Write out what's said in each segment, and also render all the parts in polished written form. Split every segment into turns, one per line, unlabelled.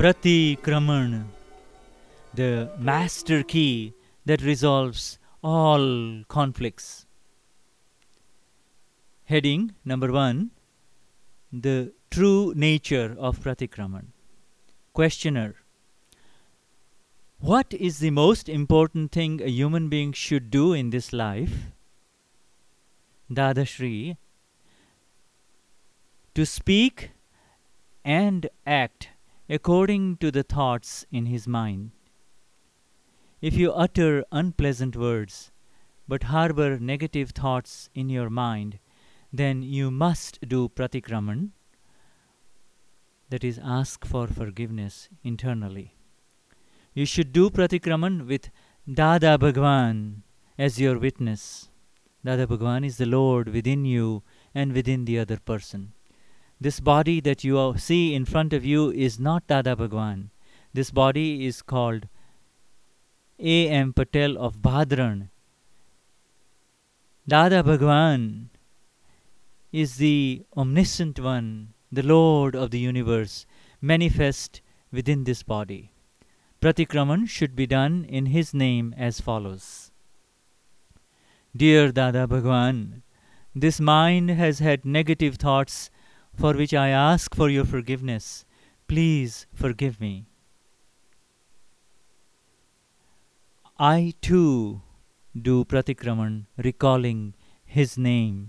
Pratikraman, the master key that resolves all conflicts. Heading number 1, the true nature of Pratikraman. Questioner: what is the most important thing a human being should do in this life? Dadashri: to speak and act according to the thoughts in his mind. If you utter unpleasant words but harbor negative thoughts in your mind, then you must do pratikraman, that is, ask for forgiveness internally. You should do pratikraman with Dada Bhagwan as your witness. Dada Bhagwan is the Lord within you and within the other person. This body that you see in front of you is not Dada Bhagwan. This body is called A.M. Patel of Bhadran. Dada Bhagwan is the omniscient one, the Lord of the universe, manifest within this body. Pratikraman should be done in his name as follows. Dear Dada Bhagwan, this mind has had negative thoughts for which I ask for your forgiveness. Please forgive me. I too do pratikraman, recalling his name.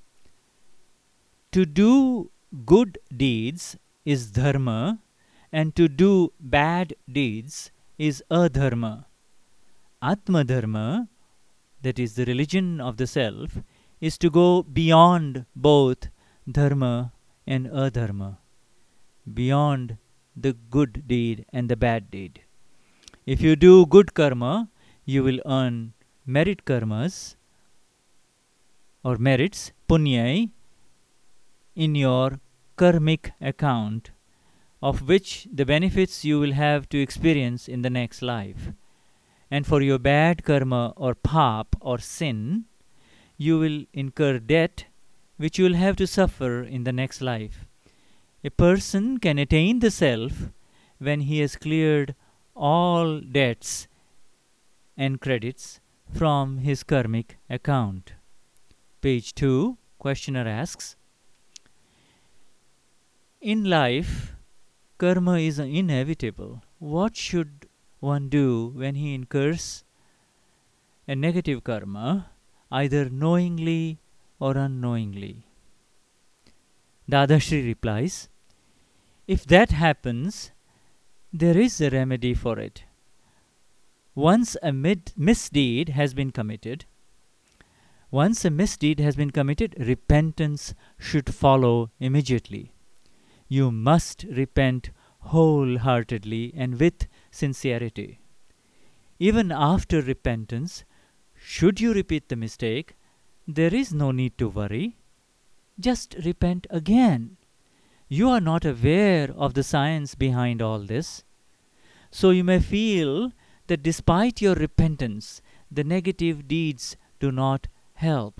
To do good deeds is dharma, and to do bad deeds is adharma. Atma dharma, that is the religion of the self, is to go beyond both dharma and adharma, beyond the good deed and the bad deed. If you do good karma, you will earn merit karmas or merits, punyai, in your karmic account, of which the benefits you will have to experience in the next life. And for your bad karma or pap or sin, you will incur debt which you will have to suffer in the next life. A person can attain the self when he has cleared all debts and credits from his karmic account. Page 2, questioner asks, in life, karma is inevitable. What should one do when he incurs a negative karma, either knowingly or unknowingly? Dadashri replies, if that happens, there is a remedy for it. Once a misdeed has been committed, repentance should follow immediately. You must repent wholeheartedly and with sincerity. Even after repentance, should you repeat the mistake, there is no need to worry. Just repent again. You are not aware of the science behind all this. So you may feel that despite your repentance, the negative deeds do not help.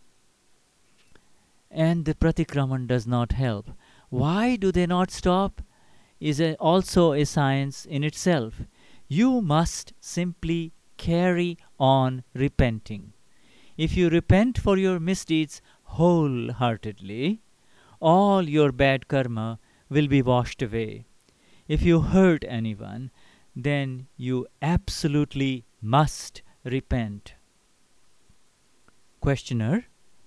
And the pratikraman does not help. Why do they not stop is also a science in itself. You must simply carry on repenting. If you repent for your misdeeds wholeheartedly, all your bad karma will be washed away. If you hurt anyone, then you absolutely must repent. Questioner: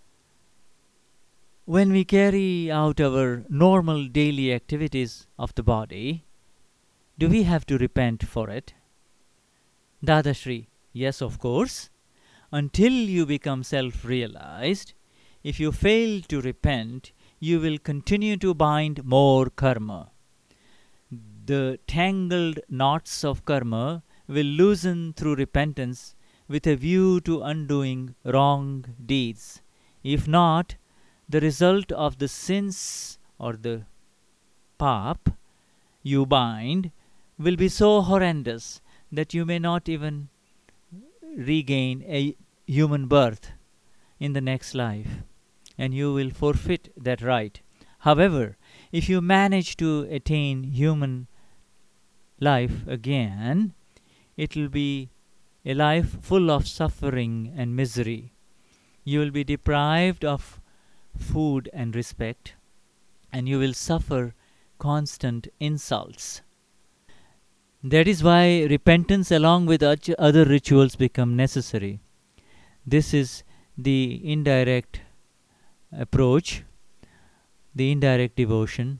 when we carry out our normal daily activities of the body, do we have to repent for it? Dadashri: yes, of course. Until you become self-realized, if you fail to repent, you will continue to bind more karma. The tangled knots of karma will loosen through repentance with a view to undoing wrong deeds. If not, the result of the sins or the pap you bind will be so horrendous that you may not even regain a human birth in the next life, and you will forfeit that right. However, if you manage to attain human life again, it will be a life full of suffering and misery. You will be deprived of food and respect, and you will suffer constant insults. That is why repentance along with other rituals become necessary. This is the indirect approach, the indirect devotion.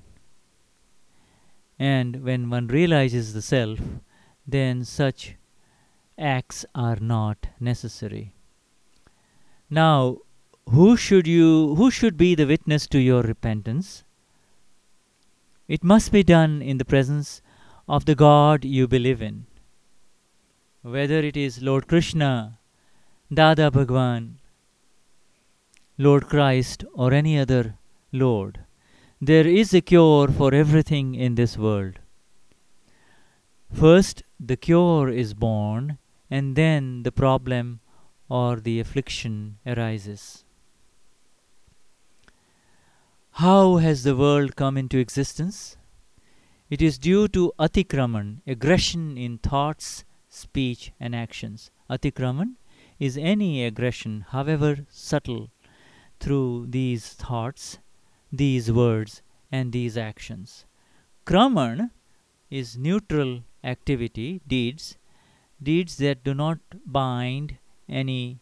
And when one realizes the self, then such acts are not necessary. Now, who should be the witness to your repentance? It must be done in the presence of the God you believe in. Whether it is Lord Krishna, Dada Bhagwan, Lord Christ, or any other Lord, there is a cure for everything in this world. First, the cure is born, and then the problem or the affliction arises. How has the world come into existence? It is due to atikraman, aggression in thoughts, speech, and actions. Atikraman is any aggression, however subtle, through these thoughts, these words, and these actions. Kraman is neutral activity, deeds that do not bind any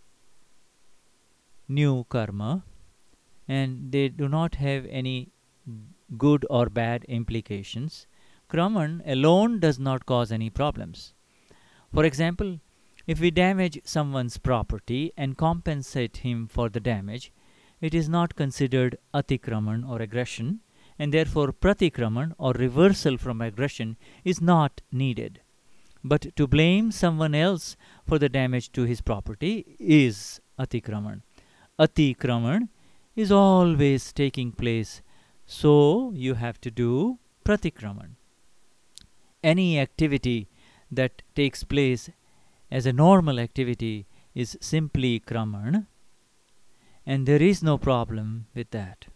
new karma, and they do not have any good or bad implications. Kraman alone does not cause any problems. For example, if we damage someone's property and compensate him for the damage, it is not considered atikraman or aggression, and therefore pratikraman or reversal from aggression is not needed. But to blame someone else for the damage to his property is atikraman. Atikraman is always taking place, so you have to do pratikraman. Any activity that takes place as a normal activity is simply kraman, and there is no problem with that.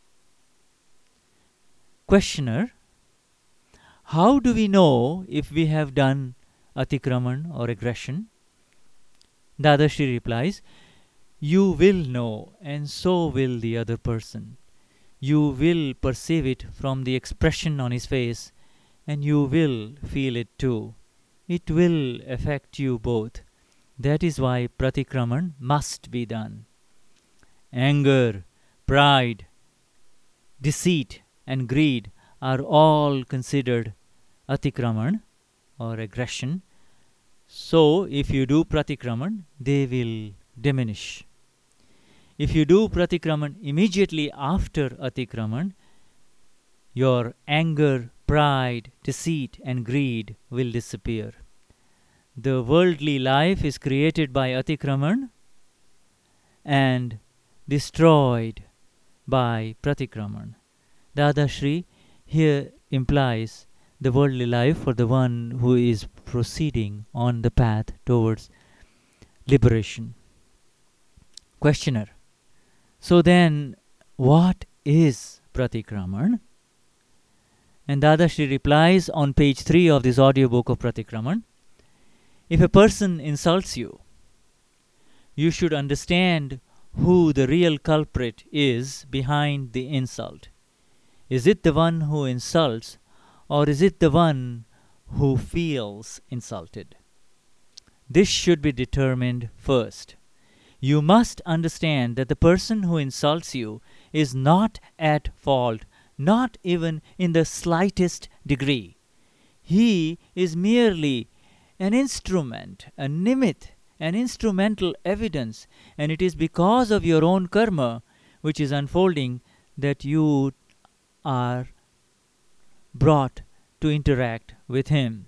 Questioner: how do we know if we have done atikraman or aggression? Dadashi replies, you will know, and so will the other person. You will perceive it from the expression on his face, and you will feel it too. It will affect you both. That is why pratikraman must be done. Anger, pride, deceit, and greed are all considered atikraman or aggression. So, if you do pratikraman, they will diminish. If you do pratikraman immediately after atikraman, your anger, pride, deceit, and greed will disappear. The worldly life is created by atikraman and destroyed by pratikraman. Dadashri here implies the worldly life for the one who is proceeding on the path towards liberation. Questioner: so then, what is pratikraman? And Dadashri replies on page 3 of this audiobook of Pratikraman: if a person insults you, you should understand who the real culprit is behind the insult. Is it the one who insults, or is it the one who feels insulted? This should be determined first. You must understand that the person who insults you is not at fault, not even in the slightest degree. He is merely an instrument, a nimit, an instrumental evidence, and it is because of your own karma which is unfolding that you are brought to interact with him.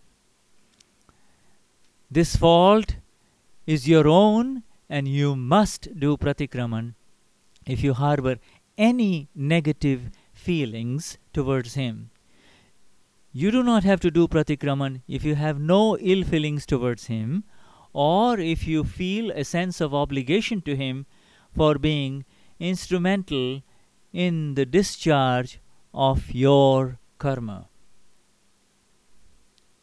This fault is your own, and you must do pratikraman if you harbor any negative feelings towards him. You do not have to do pratikraman if you have no ill feelings towards him, or if you feel a sense of obligation to him for being instrumental in the discharge of your karma.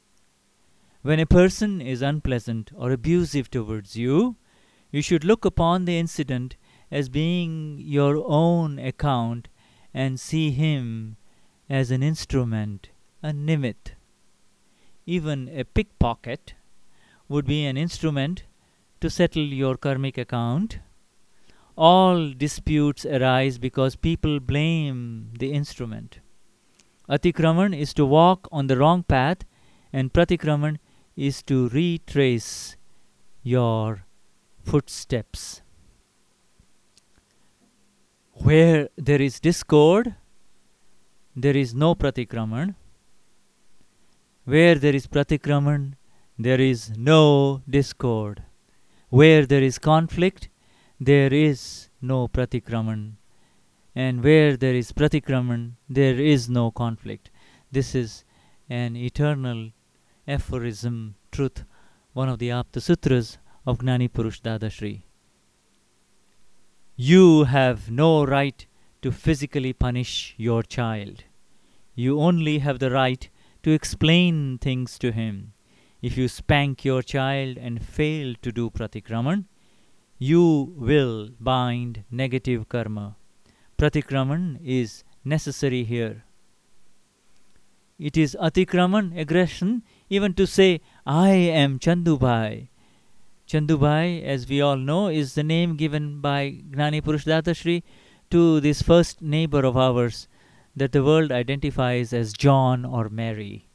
When a person is unpleasant or abusive towards you, you should look upon the incident as being your own account and see him as an instrument, a nimit. Even a pickpocket would be an instrument to settle your karmic account. All disputes arise because people blame the instrument. Atikraman is to walk on the wrong path, and Pratikraman is to retrace your footsteps. Where there is discord, there is no Pratikraman. Where there is Pratikraman, there is no discord. Where there is conflict, there is no Pratikraman. And where there is Pratikraman, there is no conflict. This is an eternal aphorism, truth, one of the Apta Sutras of Gnani Purush Dadashri. You have no right to physically punish your child. You only have the right to explain things to him. If you spank your child and fail to do Pratikraman, you will bind negative karma. Pratikraman is necessary here. It is Atikraman, aggression, even to say, I am Chandubai. Chandubai, as we all know, is the name given by Gnani Purush Dadashri to this first neighbor of ours that the world identifies as John or Mary,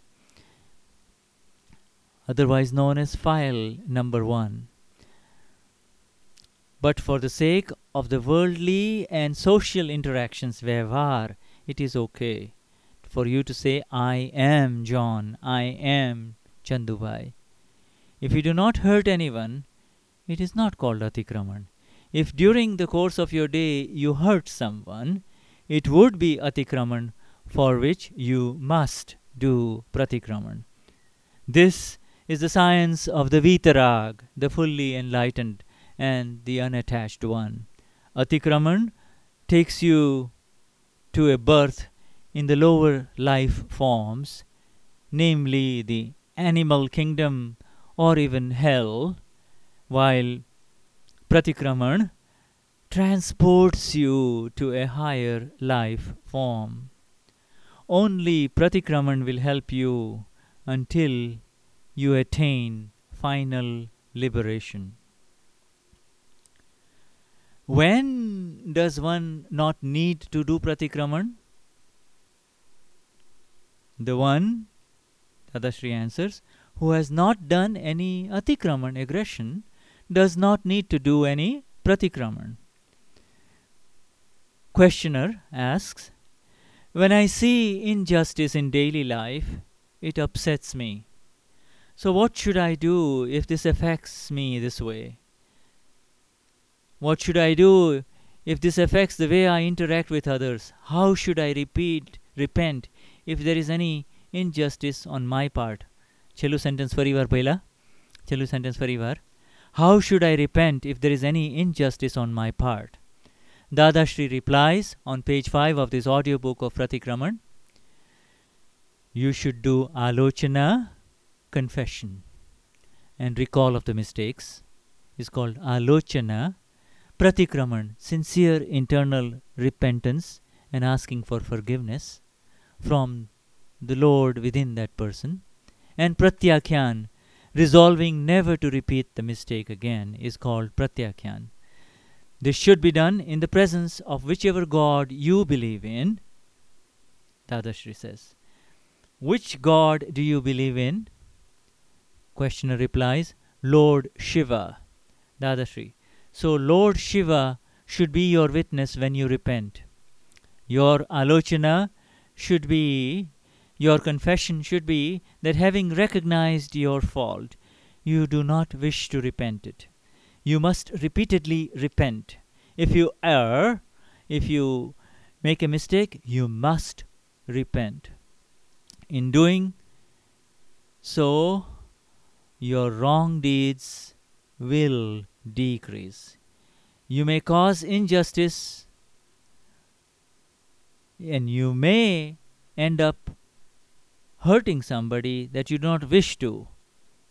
otherwise known as file number 1. But for the sake of the worldly and social interactions, Vyavhar, it is okay for you to say, I am John, I am Chandubai. If you do not hurt anyone, it is not called Atikraman. If during the course of your day you hurt someone, it would be Atikraman, for which you must do Pratikraman. This is the science of the Vitarag, the fully enlightened and the unattached one. Atikraman takes you to a birth in the lower life forms, namely the animal kingdom or even hell, while Pratikraman transports you to a higher life form. Only Pratikraman will help you until you attain final liberation. When does one not need to do Pratikraman? The one, Dadashri answers, who has not done any Atikraman, aggression, does not need to do any Pratikraman. Questioner asks, when I see injustice in daily life, it upsets me. So what should I do if this affects me this way? What should I do if this affects the way I interact with others? How should I repent if there is any injustice on my part? Chelu sentence farivar paila. Chelu sentence farivar. How should I repent if there is any injustice on my part? Dadashri replies on page 5 of this audiobook of Pratikraman. You should do alochana, confession, and recall of the mistakes is called alochana. Pratikraman, sincere internal repentance and asking for forgiveness from the Lord within that person. And pratyakhyan, resolving never to repeat the mistake again, is called pratyakhyan. This should be done in the presence of whichever God you believe in. Dadashri says, which God do you believe in? Questioner replies, Lord Shiva. Dadashri, so Lord Shiva should be your witness when you repent. Your alochana should be, your confession should be that having recognized your fault, you do not wish to repent it. You must repeatedly repent. If you err, if you make a mistake, you must repent. In doing so, your wrong deeds will decrease. You may cause injustice and you may end up hurting somebody that you do not wish to.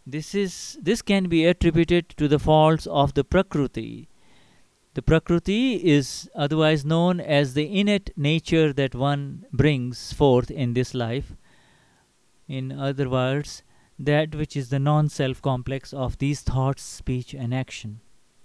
This can be attributed to the faults of the Prakriti. The Prakriti is otherwise known as the innate nature that one brings forth in this life. In other words, that which is the non-self complex of these thoughts, speech and action.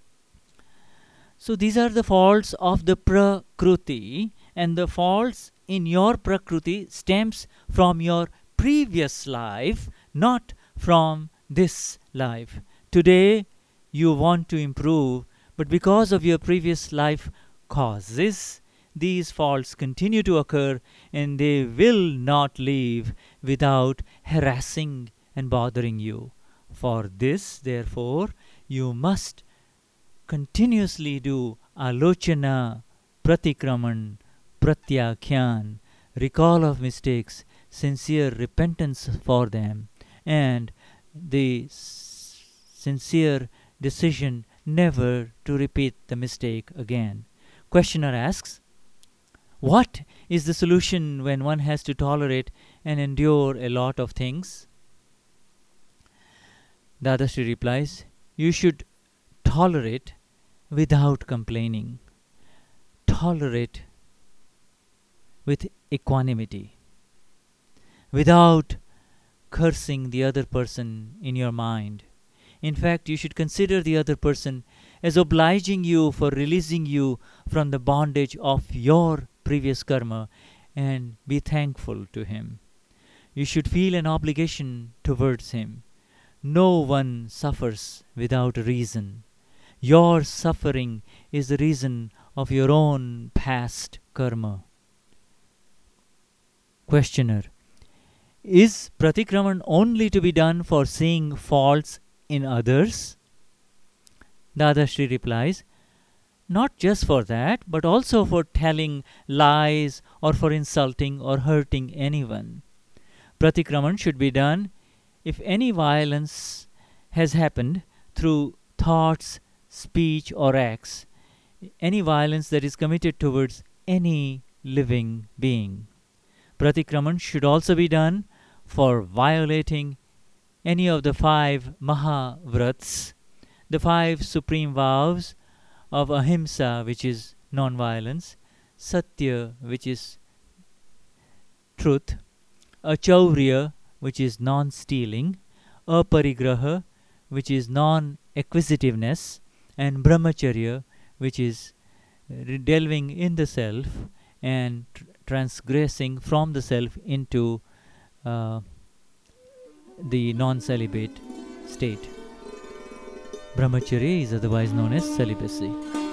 So these are the faults of the Prakriti, and the faults in your Prakriti stems from your previous life, not from this life. Today you want to improve, but because of your previous life causes, these faults continue to occur, and they will not leave without harassing and bothering you. For this, therefore, you must continuously do alochana, pratikraman, pratyakhyan, recall of mistakes, sincere repentance for them, and the sincere decision never to repeat the mistake again. Questioner asks, what is the solution when one has to tolerate and endure a lot of things? Dadashri replies, you should tolerate without complaining. Tolerate with equanimity, without cursing the other person in your mind. In fact, you should consider the other person as obliging you for releasing you from the bondage of your previous karma, and be thankful to him. You should feel an obligation towards him. No one suffers without a reason. Your suffering is the reason of your own past karma. Questioner, is pratikraman only to be done for seeing faults in others? Dadashri replies, not just for that, but also for telling lies or for insulting or hurting anyone. Pratikraman should be done if any violence has happened through thoughts, speech or acts, any violence that is committed towards any living being. Pratikraman should also be done for violating any of the 5 Mahavrats, the 5 supreme vows of Ahimsa, which is non-violence, Satya, which is truth, Achaurya, which is non-stealing, Aparigraha, which is non-acquisitiveness, and Brahmacharya, which is delving in the self and transgressing from the self into the non-celibate state. Brahmacharya is otherwise known as celibacy.